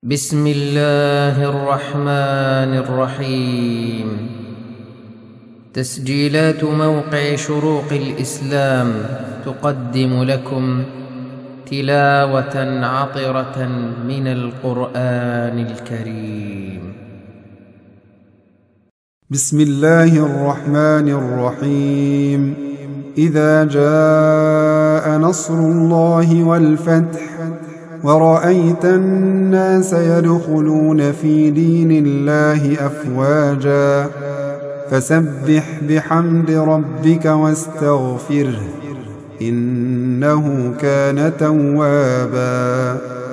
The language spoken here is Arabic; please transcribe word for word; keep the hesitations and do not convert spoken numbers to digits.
بسم الله الرحمن الرحيم. تسجيلات موقع شروق الإسلام تقدم لكم تلاوة عطرة من القرآن الكريم. بسم الله الرحمن الرحيم. إذا جاء نصر الله والفتح ورأيت الناس يدخلون في دين الله أفواجا فسبح بحمد ربك واستغفره إنه كان توابا.